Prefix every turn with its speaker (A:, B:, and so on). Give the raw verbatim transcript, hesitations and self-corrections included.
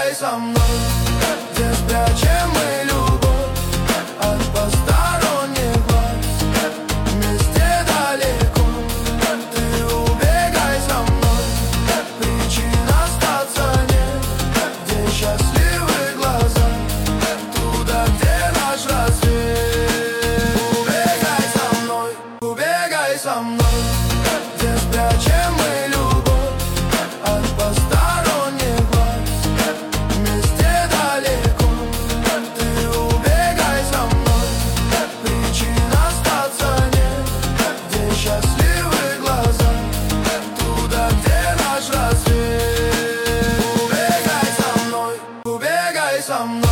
A: Убегай со мной, где спрячем мы любовь от посторонних глаз. Вместе далеко, ты убегай со мной. Причин остаться нет, где счастливые глаза, туда, где наш рассвет. Убегай со мной, убегай со мной, где спрячем мы любовь от посторонних глаз. Вместе далеко, ты убегай со мной. Причин остаться нет, где счастливые глаза, туда, где наш рассвет. Убегай со мной, убегай со мной.